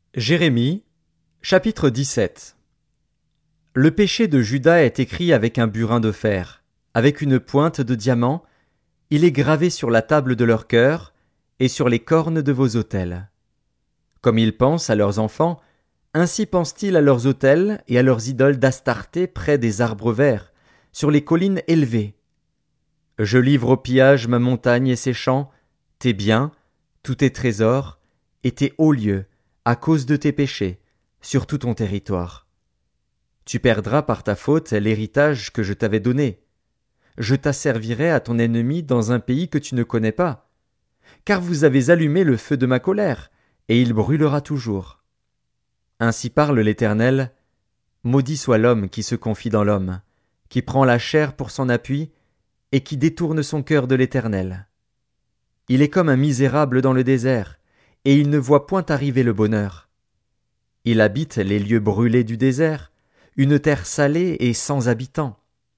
Jérémie, chapitre 17. Le péché de Juda est écrit avec un burin de fer, avec une pointe de diamant, il est gravé sur la table de leur cœur et sur les cornes de vos autels. Comme ils pensent à leurs enfants, ainsi pensent-ils à leurs autels et à leurs idoles d'Astarté près des arbres verts, sur les collines élevées. Je livre au pillage ma montagne et ses champs, tes biens, tous tes trésors, et tes hauts lieux, à cause de tes péchés, sur tout ton territoire. Tu perdras par ta faute l'héritage que je t'avais donné. Je t'asservirai à ton ennemi dans un pays que tu ne connais pas. Car vous avez allumé le feu de ma colère, et il brûlera toujours. Ainsi parle l'Éternel, maudit soit l'homme qui se confie dans l'homme, qui prend la chair pour son appui, et qui détourne son cœur de l'Éternel. Il est comme un misérable dans le désert, et il ne voit point arriver le bonheur. Il habite les lieux brûlés du désert, une terre salée et sans habitants.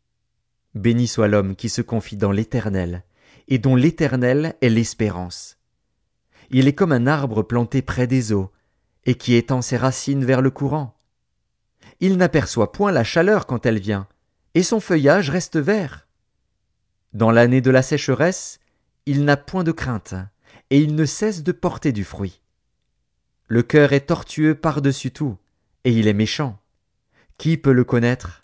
Béni soit l'homme qui se confie dans l'Éternel, et dont l'Éternel est l'espérance. Il est comme un arbre planté près des eaux, et qui étend ses racines vers le courant. Il n'aperçoit point la chaleur quand elle vient, et son feuillage reste vert. Dans l'année de la sécheresse, il n'a point de crainte, et il ne cesse de porter du fruit. Le cœur est tortueux par-dessus tout, et il est méchant. Qui peut le connaître?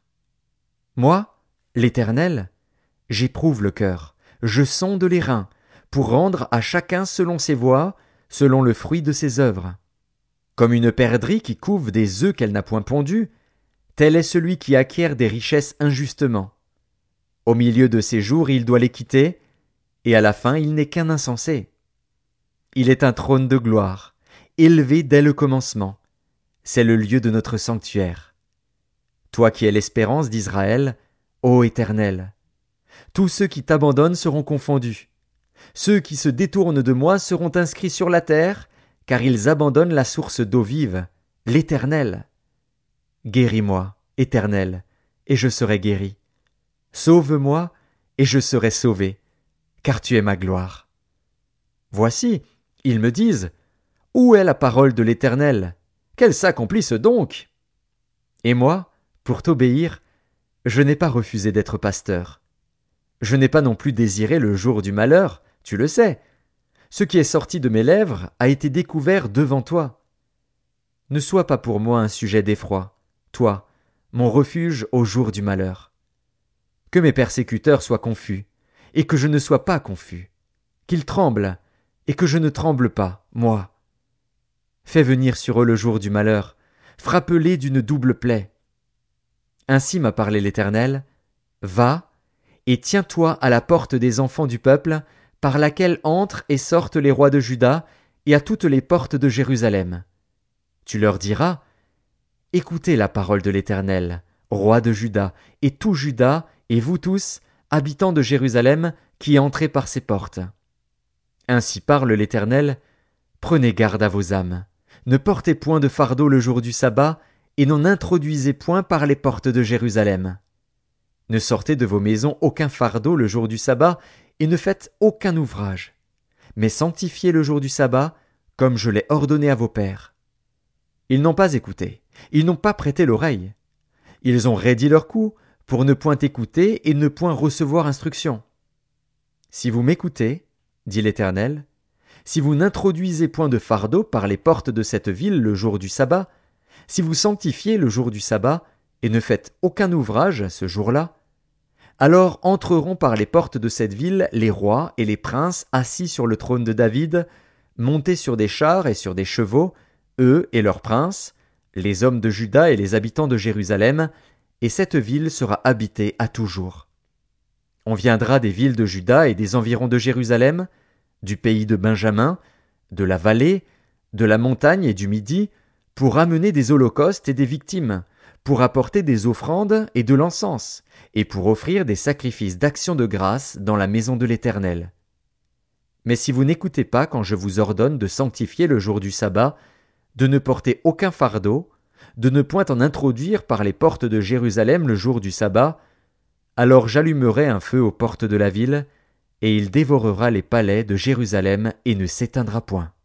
Moi, l'Éternel, j'éprouve le cœur, je sonde les reins, pour rendre à chacun selon ses voies, selon le fruit de ses œuvres. Comme une perdrix qui couve des œufs qu'elle n'a point pondus, tel est celui qui acquiert des richesses injustement. Au milieu de ses jours il doit les quitter, et à la fin il n'est qu'un insensé. Il est un trône de gloire, élevé dès le commencement. C'est le lieu de notre sanctuaire. Toi qui es l'espérance d'Israël, ô Éternel, tous ceux qui t'abandonnent seront confondus. Ceux qui se détournent de moi seront inscrits sur la terre, car ils abandonnent la source d'eau vive, l'Éternel. Guéris-moi, Éternel, et je serai guéri. Sauve-moi, et je serai sauvé, car tu es ma gloire. Voici, ils me disent, où est la parole de l'Éternel? Qu'elle s'accomplisse donc! Et moi, pour t'obéir, je n'ai pas refusé d'être pasteur. Je n'ai pas non plus désiré le jour du malheur, tu le sais. Ce qui est sorti de mes lèvres a été découvert devant toi. Ne sois pas pour moi un sujet d'effroi, toi, mon refuge au jour du malheur. Que mes persécuteurs soient confus, et que je ne sois pas confus. Qu'ils tremblent, et que je ne tremble pas, moi. Fais venir sur eux le jour du malheur, frappe-les d'une double plaie. Ainsi m'a parlé l'Éternel, va, et tiens-toi à la porte des enfants du peuple, par laquelle entrent et sortent les rois de Juda, et à toutes les portes de Jérusalem. Tu leur diras, écoutez la parole de l'Éternel, roi de Juda, et tout Juda, et vous tous, habitants de Jérusalem, qui entrez par ces portes. Ainsi parle l'Éternel, prenez garde à vos âmes, ne portez point de fardeau le jour du sabbat, et n'en introduisez point par les portes de Jérusalem. Ne sortez de vos maisons aucun fardeau le jour du sabbat, et ne faites aucun ouvrage, mais sanctifiez le jour du sabbat, comme je l'ai ordonné à vos pères. Ils n'ont pas écouté, ils n'ont pas prêté l'oreille. Ils ont raidi leur cou, pour ne point écouter et ne point recevoir instruction. Si vous m'écoutez, dit l'Éternel, si vous n'introduisez point de fardeau par les portes de cette ville le jour du sabbat, si vous sanctifiez le jour du sabbat, et ne faites aucun ouvrage ce jour-là, alors entreront par les portes de cette ville les rois et les princes assis sur le trône de David, montés sur des chars et sur des chevaux, eux et leurs princes, les hommes de Juda et les habitants de Jérusalem, et cette ville sera habitée à toujours. On viendra des villes de Juda et des environs de Jérusalem, du pays de Benjamin, de la vallée, de la montagne et du Midi, pour amener des holocaustes et des victimes, pour apporter des offrandes et de l'encens, et pour offrir des sacrifices d'action de grâce dans la maison de l'Éternel. Mais si vous n'écoutez pas quand je vous ordonne de sanctifier le jour du sabbat, de ne porter aucun fardeau, de ne point en introduire par les portes de Jérusalem le jour du sabbat, alors j'allumerai un feu aux portes de la ville, et il dévorera les palais de Jérusalem et ne s'éteindra point.